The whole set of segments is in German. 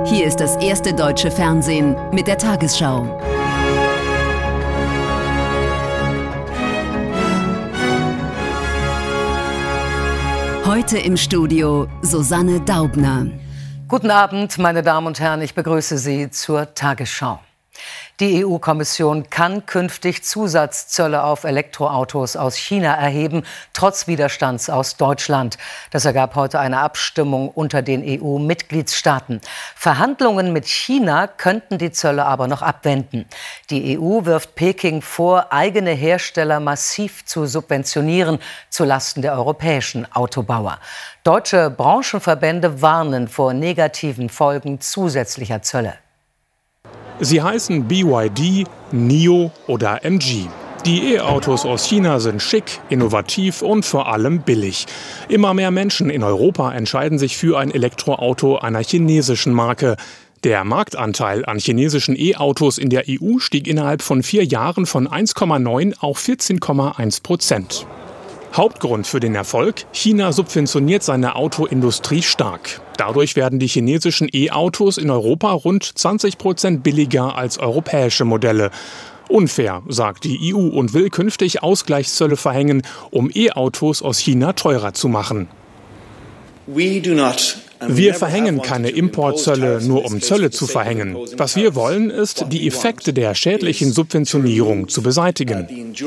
Hier ist das erste deutsche Fernsehen mit der Tagesschau. Heute im Studio Susanne Daubner. Guten Abend, meine Damen und Herren, ich begrüße Sie zur Tagesschau. Die EU-Kommission kann künftig Zusatzzölle auf Elektroautos aus China erheben, trotz Widerstands aus Deutschland. Das ergab heute eine Abstimmung unter den EU-Mitgliedstaaten. Verhandlungen mit China könnten die Zölle aber noch abwenden. Die EU wirft Peking vor, eigene Hersteller massiv zu subventionieren, zulasten der europäischen Autobauer. Deutsche Branchenverbände warnen vor negativen Folgen zusätzlicher Zölle. Sie heißen BYD, NIO oder MG. Die E-Autos aus China sind schick, innovativ und vor allem billig. Immer mehr Menschen in Europa entscheiden sich für ein Elektroauto einer chinesischen Marke. Der Marktanteil an chinesischen E-Autos in der EU stieg innerhalb von 4 Jahren von 1,9 auf 14,1%. Hauptgrund für den Erfolg: China subventioniert seine Autoindustrie stark. Dadurch werden die chinesischen E-Autos in Europa rund 20% billiger als europäische Modelle. Unfair, sagt die EU und will künftig Ausgleichszölle verhängen, um E-Autos aus China teurer zu machen. Wir verhängen keine Importzölle, nur um Zölle zu verhängen. Was wir wollen, ist, die Effekte der schädlichen Subventionierung zu beseitigen.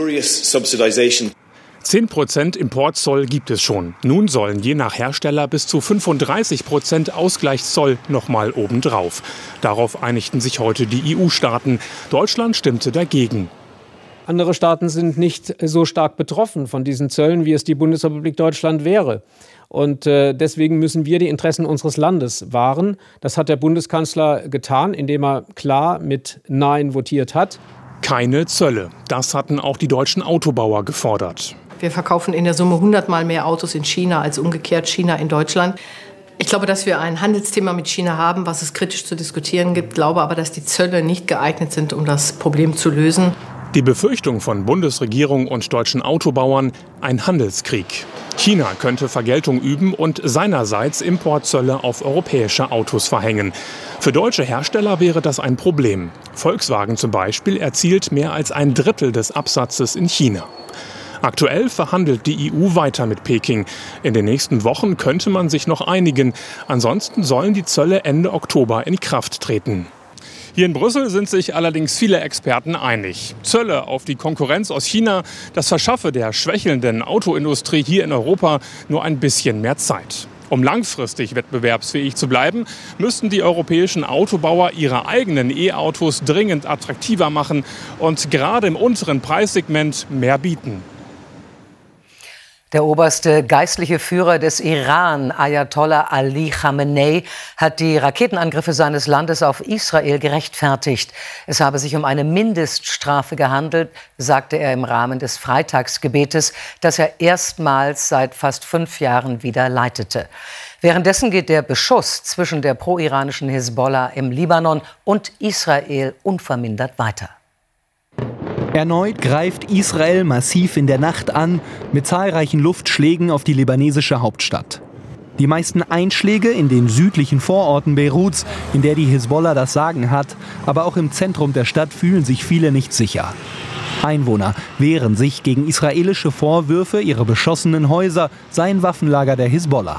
10% Importzoll gibt es schon. Nun sollen je nach Hersteller bis zu 35% Ausgleichszoll nochmal obendrauf. Darauf einigten sich heute die EU-Staaten. Deutschland stimmte dagegen. Andere Staaten sind nicht so stark betroffen von diesen Zöllen, wie es die Bundesrepublik Deutschland wäre. Und deswegen müssen wir die Interessen unseres Landes wahren. Das hat der Bundeskanzler getan, indem er klar mit Nein votiert hat. Keine Zölle. Das hatten auch die deutschen Autobauer gefordert. Wir verkaufen in der Summe 100-mal mehr Autos in China als umgekehrt China in Deutschland. Ich glaube, dass wir ein Handelsthema mit China haben, was es kritisch zu diskutieren gibt. Ich glaube aber, dass die Zölle nicht geeignet sind, um das Problem zu lösen. Die Befürchtung von Bundesregierung und deutschen Autobauern: ein Handelskrieg. China könnte Vergeltung üben und seinerseits Importzölle auf europäische Autos verhängen. Für deutsche Hersteller wäre das ein Problem. Volkswagen zum Beispiel erzielt mehr als 1/3 des Absatzes in China. Aktuell verhandelt die EU weiter mit Peking. In den nächsten Wochen könnte man sich noch einigen. Ansonsten sollen die Zölle Ende Oktober in Kraft treten. Hier in Brüssel sind sich allerdings viele Experten einig. Zölle auf die Konkurrenz aus China, das verschaffe der schwächelnden Autoindustrie hier in Europa nur ein bisschen mehr Zeit. Um langfristig wettbewerbsfähig zu bleiben, müssten die europäischen Autobauer ihre eigenen E-Autos dringend attraktiver machen und gerade im unteren Preissegment mehr bieten. Der oberste geistliche Führer des Iran, Ayatollah Ali Khamenei, hat die Raketenangriffe seines Landes auf Israel gerechtfertigt. Es habe sich um eine Mindeststrafe gehandelt, sagte er im Rahmen des Freitagsgebetes, das er erstmals seit fast 5 Jahren wieder leitete. Währenddessen geht der Beschuss zwischen der pro-iranischen Hisbollah im Libanon und Israel unvermindert weiter. Erneut greift Israel massiv in der Nacht an, mit zahlreichen Luftschlägen auf die libanesische Hauptstadt. Die meisten Einschläge in den südlichen Vororten Beiruts, in der die Hisbollah das Sagen hat, aber auch im Zentrum der Stadt fühlen sich viele nicht sicher. Einwohner wehren sich gegen israelische Vorwürfe, ihre beschossenen Häuser seien Waffenlager der Hisbollah.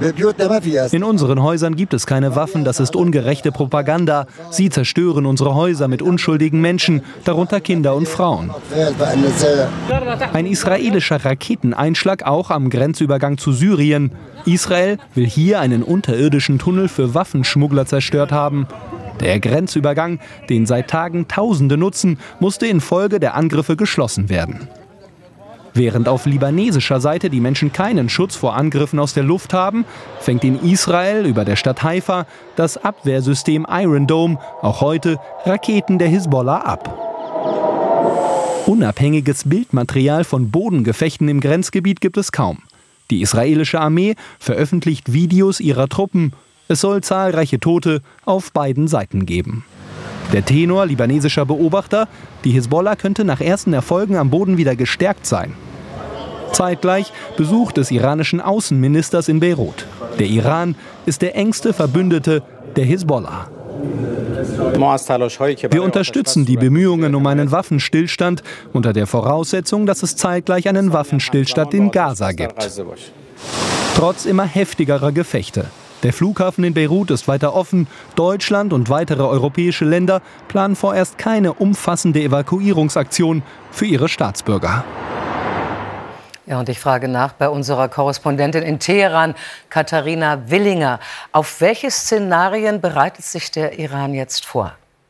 In unseren Häusern gibt es keine Waffen, das ist ungerechte Propaganda. Sie zerstören unsere Häuser mit unschuldigen Menschen, darunter Kinder und Frauen. Ein israelischer Raketeneinschlag auch am Grenzübergang zu Syrien. Israel will hier einen unterirdischen Tunnel für Waffenschmuggler zerstört haben. Der Grenzübergang, den seit Tagen Tausende nutzen, musste infolge der Angriffe geschlossen werden. Während auf libanesischer Seite die Menschen keinen Schutz vor Angriffen aus der Luft haben, fängt in Israel über der Stadt Haifa das Abwehrsystem Iron Dome auch heute Raketen der Hisbollah ab. Unabhängiges Bildmaterial von Bodengefechten im Grenzgebiet gibt es kaum. Die israelische Armee veröffentlicht Videos ihrer Truppen. Es soll zahlreiche Tote auf beiden Seiten geben. Der Tenor libanesischer Beobachter: die Hisbollah könnte nach ersten Erfolgen am Boden wieder gestärkt sein. Zeitgleich Besuch des iranischen Außenministers in Beirut. Der Iran ist der engste Verbündete der Hisbollah. Wir unterstützen die Bemühungen um einen Waffenstillstand unter der Voraussetzung, dass es zeitgleich einen Waffenstillstand in Gaza gibt. Trotz immer heftigerer Gefechte. Der Flughafen in Beirut ist weiter offen. Deutschland und weitere europäische Länder planen vorerst keine umfassende Evakuierungsaktion für ihre Staatsbürger. Ja, und ich frage nach bei unserer Korrespondentin in Teheran, Katharina Willinger. Auf welche Szenarien bereitet sich der Iran jetzt vor?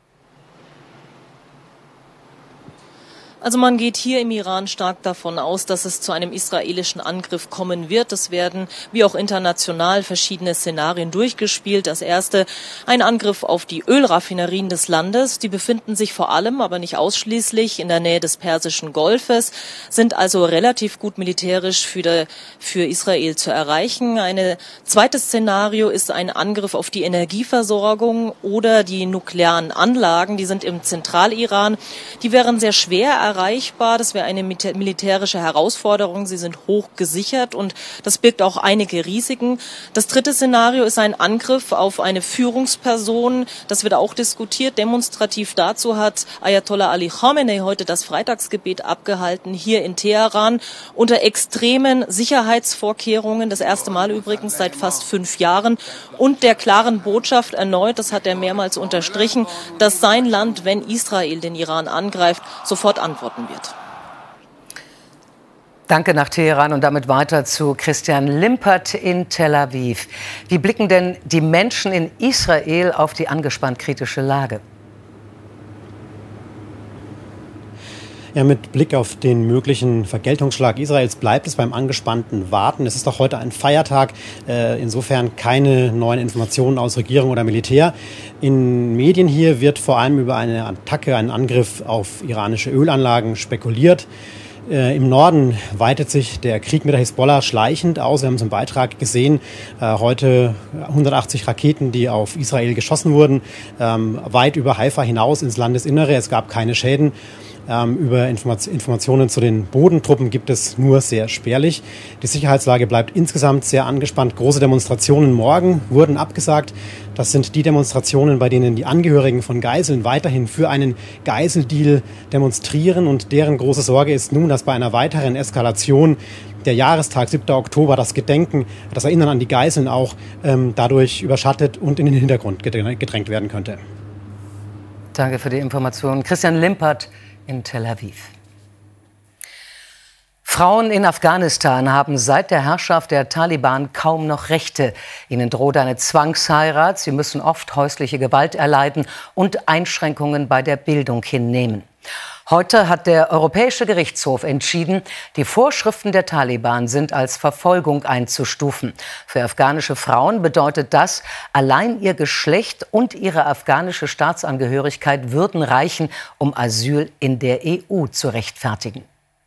Also man geht hier im Iran stark davon aus, dass es zu einem israelischen Angriff kommen wird. Es werden, wie auch international, verschiedene Szenarien durchgespielt. Das erste, ein Angriff auf die Ölraffinerien des Landes. Die befinden sich vor allem, aber nicht ausschließlich, in der Nähe des Persischen Golfes, sind also relativ gut militärisch für Israel zu erreichen. Ein zweites Szenario ist ein Angriff auf die Energieversorgung oder die nuklearen Anlagen. Die sind im Zentraliran. Die wären sehr schwer erreichbar. Das wäre eine militärische Herausforderung. Sie sind hoch gesichert und das birgt auch einige Risiken. Das dritte Szenario ist ein Angriff auf eine Führungsperson. Das wird auch diskutiert. Demonstrativ dazu hat Ayatollah Ali Khamenei heute das Freitagsgebet abgehalten, hier in Teheran, unter extremen Sicherheitsvorkehrungen. Das erste Mal übrigens seit fast 5 Jahren. Und der klaren Botschaft erneut, das hat er mehrmals unterstrichen, dass sein Land, wenn Israel den Iran angreift, sofort antworten wird. Danke nach Teheran und damit weiter zu Christian Limpert in Tel Aviv. Wie blicken denn die Menschen in Israel auf die angespannt kritische Lage? Ja, mit Blick auf den möglichen Vergeltungsschlag Israels bleibt es beim angespannten Warten. Es ist doch heute ein Feiertag, insofern keine neuen Informationen aus Regierung oder Militär. In Medien hier wird vor allem über eine Attacke, einen Angriff auf iranische Ölanlagen spekuliert. Im Norden weitet sich der Krieg mit der Hisbollah schleichend aus. Wir haben es im Beitrag gesehen, heute 180 Raketen, die auf Israel geschossen wurden, weit über Haifa hinaus ins Landesinnere. Es gab keine Schäden. Über Informationen zu den Bodentruppen gibt es nur sehr spärlich. Die Sicherheitslage bleibt insgesamt sehr angespannt. Große Demonstrationen morgen wurden abgesagt. Das sind die Demonstrationen, bei denen die Angehörigen von Geiseln weiterhin für einen Geiseldeal demonstrieren. Und deren große Sorge ist nun, dass bei einer weiteren Eskalation der Jahrestag 7. Oktober, das Gedenken, das Erinnern an die Geiseln auch dadurch überschattet und in den Hintergrund gedrängt werden könnte. Danke für die Information. Christian Limpert in Tel Aviv. Frauen in Afghanistan haben seit der Herrschaft der Taliban kaum noch Rechte. Ihnen droht eine Zwangsheirat, sie müssen oft häusliche Gewalt erleiden und Einschränkungen bei der Bildung hinnehmen. Heute hat der Europäische Gerichtshof entschieden, die Vorschriften der Taliban sind als Verfolgung einzustufen. Für afghanische Frauen bedeutet das, allein ihr Geschlecht und ihre afghanische Staatsangehörigkeit würden reichen, um Asyl in der EU zu rechtfertigen.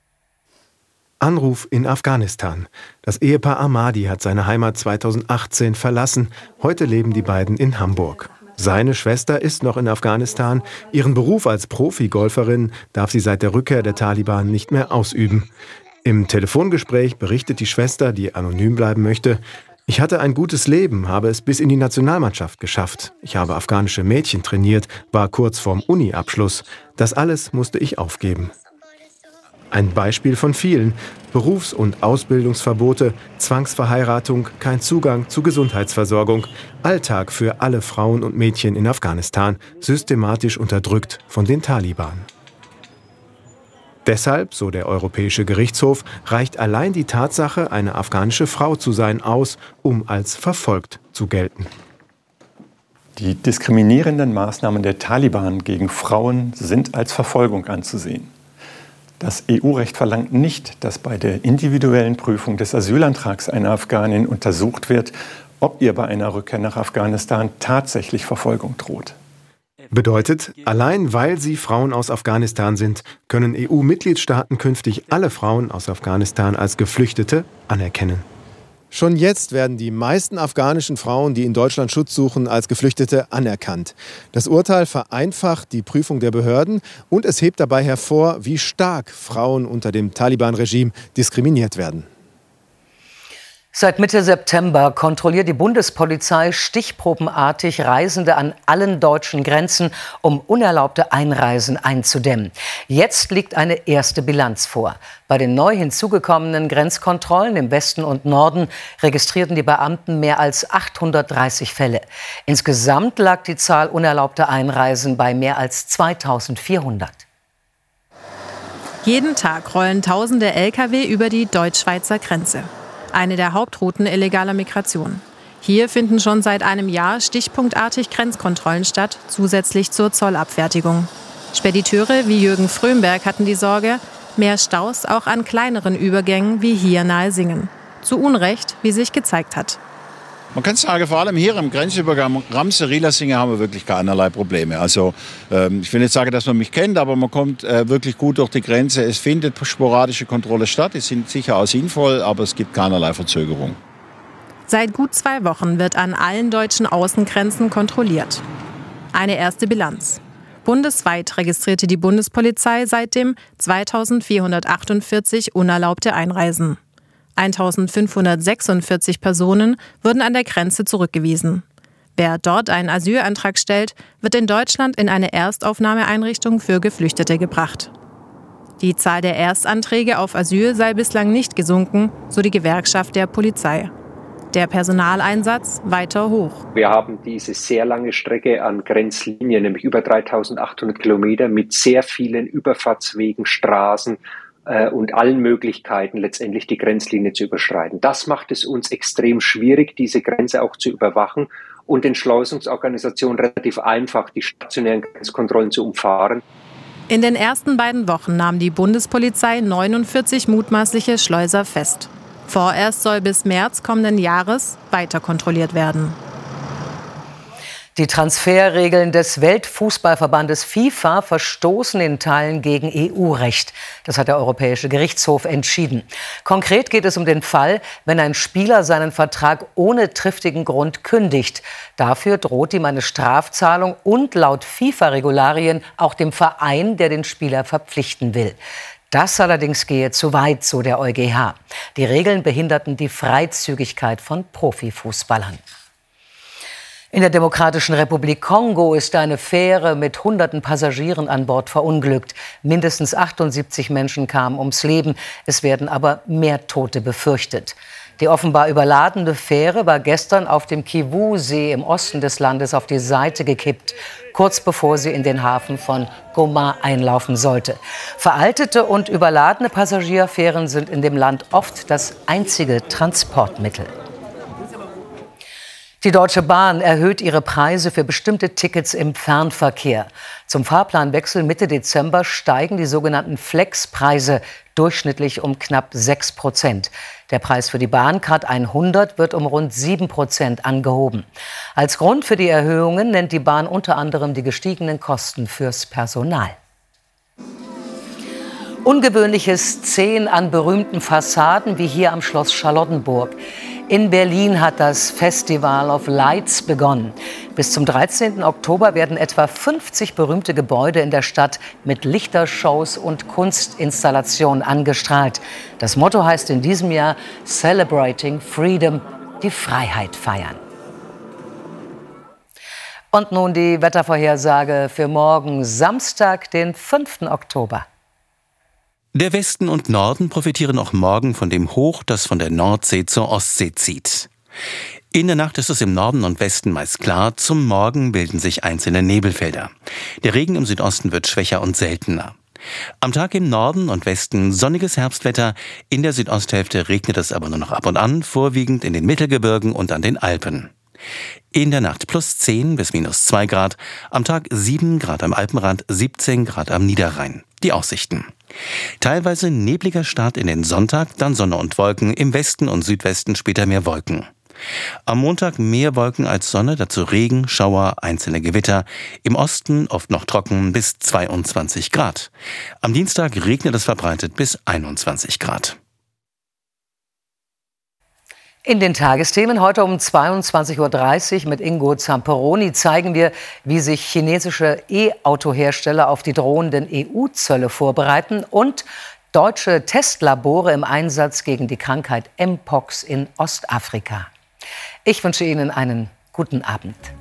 Anruf in Afghanistan. Das Ehepaar Ahmadi hat seine Heimat 2018 verlassen. Heute leben die beiden in Hamburg. Seine Schwester ist noch in Afghanistan. Ihren Beruf als Profi-Golferin darf sie seit der Rückkehr der Taliban nicht mehr ausüben. Im Telefongespräch berichtet die Schwester, die anonym bleiben möchte: Ich hatte ein gutes Leben, habe es bis in die Nationalmannschaft geschafft. Ich habe afghanische Mädchen trainiert, war kurz vorm Uni-Abschluss. Das alles musste ich aufgeben. Ein Beispiel von vielen: Berufs- und Ausbildungsverbote, Zwangsverheiratung, kein Zugang zu Gesundheitsversorgung. Alltag für alle Frauen und Mädchen in Afghanistan, systematisch unterdrückt von den Taliban. Deshalb, so der Europäische Gerichtshof, reicht allein die Tatsache, eine afghanische Frau zu sein, aus, um als verfolgt zu gelten. Die diskriminierenden Maßnahmen der Taliban gegen Frauen sind als Verfolgung anzusehen. Das EU-Recht verlangt nicht, dass bei der individuellen Prüfung des Asylantrags einer Afghanin untersucht wird, ob ihr bei einer Rückkehr nach Afghanistan tatsächlich Verfolgung droht. Bedeutet, allein weil sie Frauen aus Afghanistan sind, können EU-Mitgliedstaaten künftig alle Frauen aus Afghanistan als Geflüchtete anerkennen. Schon jetzt werden die meisten afghanischen Frauen, die in Deutschland Schutz suchen, als Geflüchtete anerkannt. Das Urteil vereinfacht die Prüfung der Behörden und es hebt dabei hervor, wie stark Frauen unter dem Taliban-Regime diskriminiert werden. Seit Mitte September kontrolliert die Bundespolizei stichprobenartig Reisende an allen deutschen Grenzen, um unerlaubte Einreisen einzudämmen. Jetzt liegt eine erste Bilanz vor. Bei den neu hinzugekommenen Grenzkontrollen im Westen und Norden registrierten die Beamten mehr als 830 Fälle. Insgesamt lag die Zahl unerlaubter Einreisen bei mehr als 2400. Jeden Tag rollen tausende Lkw über die deutsch-Schweizer Grenze. Eine der Hauptrouten illegaler Migration. Hier finden schon seit einem Jahr stichpunktartig Grenzkontrollen statt, zusätzlich zur Zollabfertigung. Spediteure wie Jürgen Frömberg hatten die Sorge, mehr Staus auch an kleineren Übergängen wie hier nahe Singen. Zu Unrecht, wie sich gezeigt hat. Man kann sagen, vor allem hier am Grenzübergang Ramse-Rielasingen haben wir wirklich keinerlei Probleme. Also ich will nicht sagen, dass man mich kennt, aber man kommt wirklich gut durch die Grenze. Es findet sporadische Kontrolle statt, die sind sicher auch sinnvoll, aber es gibt keinerlei Verzögerung. Seit gut 2 Wochen wird an allen deutschen Außengrenzen kontrolliert. Eine erste Bilanz. Bundesweit registrierte die Bundespolizei seitdem 2448 unerlaubte Einreisen. 1546 Personen wurden an der Grenze zurückgewiesen. Wer dort einen Asylantrag stellt, wird in Deutschland in eine Erstaufnahmeeinrichtung für Geflüchtete gebracht. Die Zahl der Erstanträge auf Asyl sei bislang nicht gesunken, so die Gewerkschaft der Polizei. Der Personaleinsatz weiter hoch. Wir haben diese sehr lange Strecke an Grenzlinien, nämlich über 3800 Kilometer mit sehr vielen Überfahrtswegen, Straßen, und allen Möglichkeiten, letztendlich die Grenzlinie zu überschreiten. Das macht es uns extrem schwierig, diese Grenze auch zu überwachen und den Schleusungsorganisationen relativ einfach, die stationären Grenzkontrollen zu umfahren. In den ersten 2 Wochen nahm die Bundespolizei 49 mutmaßliche Schleuser fest. Vorerst soll bis März kommenden Jahres weiter kontrolliert werden. Die Transferregeln des Weltfußballverbandes FIFA verstoßen in Teilen gegen EU-Recht. Das hat der Europäische Gerichtshof entschieden. Konkret geht es um den Fall, wenn ein Spieler seinen Vertrag ohne triftigen Grund kündigt. Dafür droht ihm eine Strafzahlung und laut FIFA-Regularien auch dem Verein, der den Spieler verpflichten will. Das allerdings gehe zu weit, so der EuGH. Die Regeln behinderten die Freizügigkeit von Profifußballern. In der Demokratischen Republik Kongo ist eine Fähre mit hunderten Passagieren an Bord verunglückt. Mindestens 78 Menschen kamen ums Leben. Es werden aber mehr Tote befürchtet. Die offenbar überladene Fähre war gestern auf dem Kivu-See im Osten des Landes auf die Seite gekippt, kurz bevor sie in den Hafen von Goma einlaufen sollte. Veraltete und überladene Passagierfähren sind in dem Land oft das einzige Transportmittel. Die Deutsche Bahn erhöht ihre Preise für bestimmte Tickets im Fernverkehr. Zum Fahrplanwechsel Mitte Dezember steigen die sogenannten Flex-Preise durchschnittlich um knapp 6%. Der Preis für die Bahncard 100 wird um rund 7% angehoben. Als Grund für die Erhöhungen nennt die Bahn unter anderem die gestiegenen Kosten fürs Personal. Ungewöhnliche Szenen an berühmten Fassaden wie hier am Schloss Charlottenburg. In Berlin hat das Festival of Lights begonnen. Bis zum 13. Oktober werden etwa 50 berühmte Gebäude in der Stadt mit Lichtershows und Kunstinstallationen angestrahlt. Das Motto heißt in diesem Jahr Celebrating Freedom, die Freiheit feiern. Und nun die Wettervorhersage für morgen, Samstag, den 5. Oktober. Der Westen und Norden profitieren auch morgen von dem Hoch, das von der Nordsee zur Ostsee zieht. In der Nacht ist es im Norden und Westen meist klar, zum Morgen bilden sich einzelne Nebelfelder. Der Regen im Südosten wird schwächer und seltener. Am Tag im Norden und Westen sonniges Herbstwetter, in der Südosthälfte regnet es aber nur noch ab und an, vorwiegend in den Mittelgebirgen und an den Alpen. In der Nacht +10 bis -2 Grad, am Tag 7 Grad am Alpenrand, 17 Grad am Niederrhein. Die Aussichten. Teilweise nebliger Start in den Sonntag, dann Sonne und Wolken, im Westen und Südwesten später mehr Wolken. Am Montag mehr Wolken als Sonne, dazu Regen, Schauer, einzelne Gewitter. Im Osten oft noch trocken bis 22 Grad. Am Dienstag regnet es verbreitet bis 21 Grad. In den Tagesthemen heute um 22:30 Uhr mit Ingo Zamperoni zeigen wir, wie sich chinesische E-Auto-Hersteller auf die drohenden EU-Zölle vorbereiten und Deutsche Testlabore im Einsatz gegen die Krankheit Mpox in Ostafrika. Ich wünsche Ihnen einen guten Abend.